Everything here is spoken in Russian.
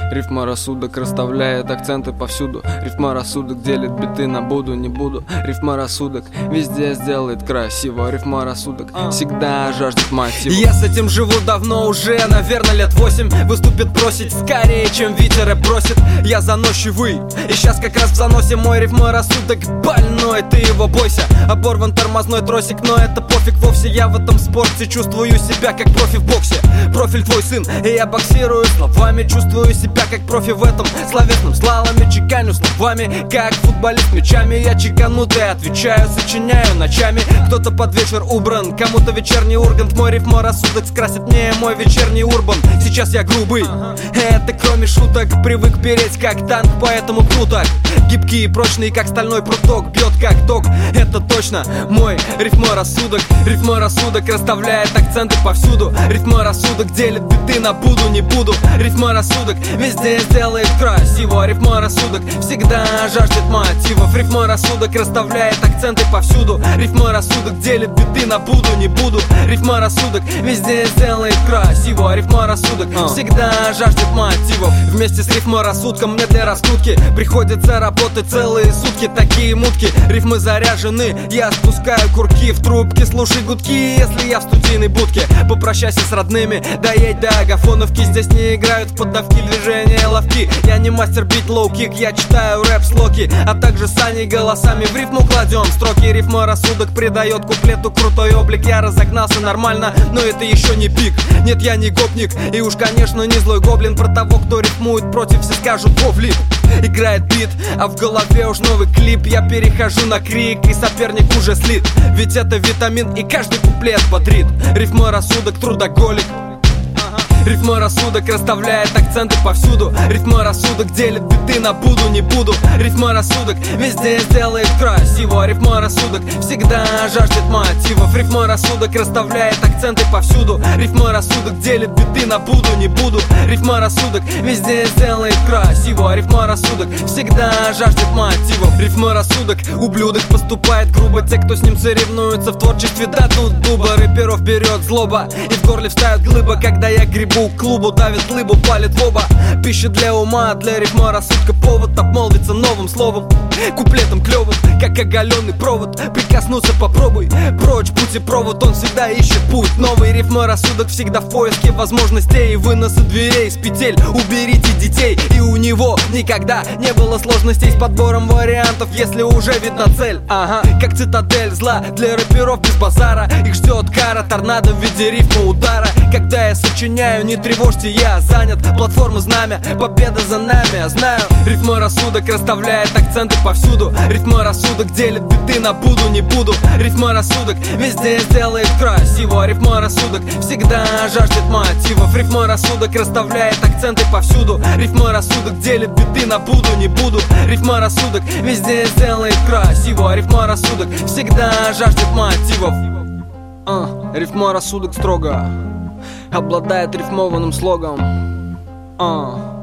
Рифма рассудок расставляет акценты повсюду. Рифма рассудок делит биты на буду, не буду. Рифма рассудок везде сделает красиво. Рифма рассудок всегда жаждет мотива. Я с этим живу давно уже, наверное, лет 8. Выступит бросить скорее, чем Витя рэп бросит. Я заносчивый, и сейчас как раз в заносе мой рифма рассудок больной, ты его бойся. Оборван тормозной тросик, но это пофиг вовсе. Я в этом спорте чувствую себя как профи в боксе. Профиль твой сын, и я боксирую словами. Чувствую себя как профи в этом словесном слаломе. Чеканю словами, как футболист мячами. Я чеканутый, отвечаю, сочиняю ночами. Кто-то под вечер убран, кому-то вечерний ургант. Мой рифма рассудок скрасит мне мой вечерний урбан. Сейчас я грубый, это кроме шуток. Привык переть как танк, поэтому круто. Гибкий и прочный, как стальной пруток. Бьет как ток, это точно мой рифма рассудок. Рифма рассудок расставляет акценты повсюду. Рифма рассудок делит биты на буду, не буду. Рифма рассудок везде сделает красиво. Рифма рассудок всегда жаждет мотивов. Рифма рассудок расставляет акценты повсюду. Рифма рассудок делит биты на буду, не буду. Рифма рассудок везде сделает красиво. Рифма рассудок всегда жаждет мотивов. Вместе с рифма рассудком мне для раскрутки приходится работать целые сутки. Такие мутки, рифмы заряжены. Я спускаю курки в трубке, слушай гудки, если я в студийной будке. Попрощайся с родными, доедь до Агафоновки. Здесь не играют в поддавки, движения ловки. Я не мастер бить лоу-кик, я читаю рэп-слоки, а также с Аней голосами в рифму кладем строки. Рифма рассудок придает куплету крутой облик. Я разогнался нормально, но это еще не пик. Нет, я не гопник, и уж конечно не злой гоблин. Про того, кто рифмует против, все скажут вовлип. Играет бит, а в голове уж новый клип. Я перехожу на крик, и соперник уже слит. Ведь это витамин, и каждый куплет бодрит. Рифма рассудок трудоголик. Рифма рассудок расставляет акценты повсюду. Рифма рассудок делит биты на буду, не буду. Рифма рассудок везде сделает красиво. Рифма рассудок всегда жаждет мотивов. Рифма рассудок расставляет акценты повсюду. Рифма рассудок делит биты на буду, не буду. Рифма рассудок везде сделает красиво. Рифма рассудок всегда жаждет мотивов. Рифма рассудок ублюдок поступает грубо. Те, кто с ним соревнуются в творчестве, дадут дуба. Рэперов берет злоба, и в горле встает глыба. Когда я грибу к клубу, давит лыбу, палит в оба. Пища для ума, для рифма рассудка повод обмолвиться новым словом, куплетом клевым, как оголенный провод. Прикоснуться попробуй, прочь путь и провод. Он всегда ищет путь новый. Рифма рассудок всегда в поиске возможностей и выноса дверей с петель. Уберите детей, и у него никогда не было сложностей с подбором вариантов, если уже видна цель. Ага, как цитадель зла для рэперов без базара. Их ждет кара, торнадо в виде рифма удара. Когда я сочиняю, не тревожьте, я занят. Платформа знамя, победа за нами, я знаю. Рифма рассудок расставляет акценты повсюду. Рифма рассудок делит биты на буду, не буду. Рифма рассудок везде сделает красиво. Рифма рассудок всегда жаждет мотивов. Рифма рассудок расставляет акценты повсюду. Рифма рассудок делит биты на буду, не буду. Рифма рассудок везде сделает красиво. Рифма рассудок всегда жаждет мотивов. Рифма рассудок строго обладает рифмованным слогом.